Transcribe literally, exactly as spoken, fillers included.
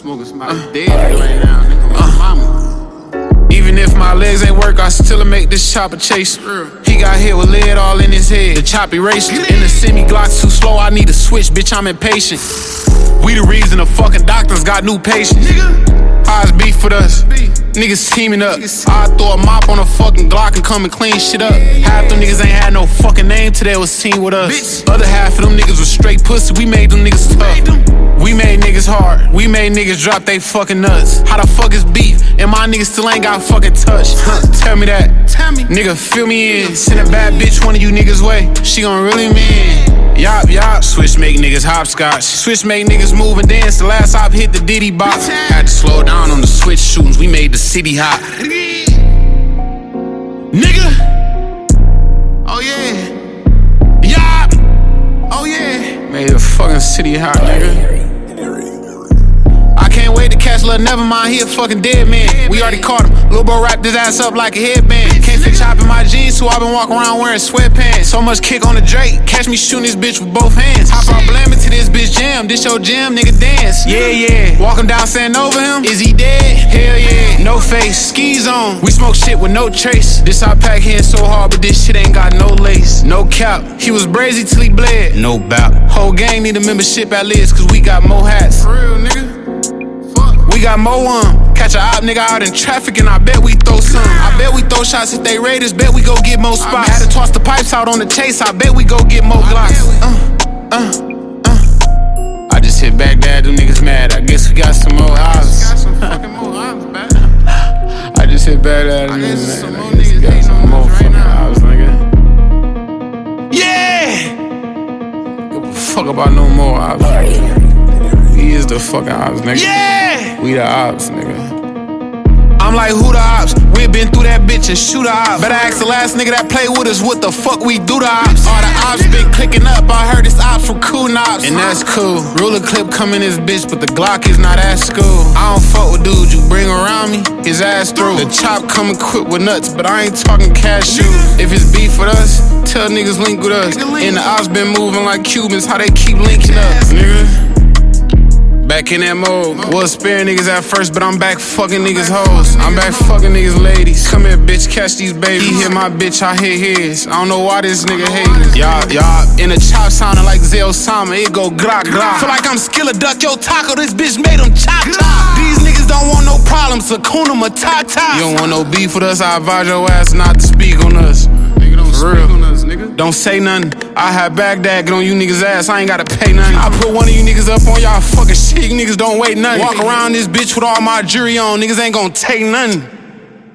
smoking somebody uh, dead right now, nigga. Uh, mama. Even if my legs ain't work, I still make this chopper chase. He got hit with lead all in his head. The chop erased. In the semi Glock's too slow, I need a switch, bitch, I'm impatient. We the reason the fucking doctors got new patients. Eyes beef with us. Niggas teaming up. I throw a mop on a fucking Glock and come and clean shit up. Half them niggas ain't had no fucking name till they was team with us. Other half of them niggas was straight pussy. We made them niggas tough. We made niggas hard. We made niggas drop they fucking nuts. How the fuck is beef? And my niggas still ain't got fucking touch. Huh, tell me that. Tell me. Nigga, fill me in. Send a bad bitch one of you niggas way. She gon' really mean. Yop, yop. Switch make niggas hopscotch. Switch make niggas move and dance. The last hop hit the Diddy box. Had to slow down on the switch shootings. We made the city hot. Nigga. Oh yeah. Yop. Oh yeah. Made the fucking city hot, nigga. I can't wait to catch Lil Nevermind, he a fucking dead man. We already caught him. Lil bro wrapped his ass up like a headband. Can't fit chop in my jeans, so I been walking around wearing sweatpants. So much kick on the Drake, catch me shooting this bitch with both hands. Hop out blaming to this bitch jam, this your jam, nigga dance. Yeah, yeah. Walking down saying over him, is he dead? Hell yeah. No face, skis on. We smoke shit with no trace. This I pack here so hard, but this shit ain't got no lace. No cap, he was brazy till he bled. No bout. Whole gang need a membership at least, cause we got more hats. For real, nigga. We got more one. Catch a op nigga out in traffic and I bet we throw some. I bet we throw shots if they raiders, bet we go get more spots. Had to toss the pipes out on the chase, I bet we go get more glocks. Uh, uh, uh. I just hit Baghdad, them niggas mad. I guess we got some more ops. Got some fucking more ops, man. I just hit Baghdad, them niggas mad. I guess we got some more fucking ops, nigga. Yeah! Give a fuck about no more ops. He is the fucking ops, nigga. Yeah! We the ops, nigga. I'm like, who the ops? We been through that bitch and shoot the ops. Better ask the last nigga that play with us what the fuck we do to ops. All the ops been clicking up, I heard it's ops from cool ops. And that's cool. Ruler clip come in this bitch, but the Glock is not at school. I don't fuck with dudes you bring around me, his ass through. The chop come equipped with nuts, but I ain't talking cashew. If it's beef with us, tell niggas link with us. And the ops been moving like Cubans, how they keep linking up, nigga. Back in that mode. Was sparing niggas at first, but I'm back fucking niggas hoes. I'm back fucking niggas ladies. Come here, bitch, catch these babies. He hit my bitch, I hit his. I don't know why this nigga hating. Y'all, y'all, in the chop sounding like Zell Sama, it go grok, grok. Feel like I'm Skilla Duck, yo taco, this bitch made him chop, chop. These niggas don't want no problems, Hakuna Matata. You don't want no beef with us, I advise your ass not to speak on us. Nigga, don't For speak real. on us, nigga. Don't say nothing. I had Baghdad get on you niggas' ass. I ain't gotta pay nothing. I put one of you niggas up on y'all fucking shit. You niggas don't wait nothing. Walk around this bitch with all my jury on. Niggas ain't gonna take nothing.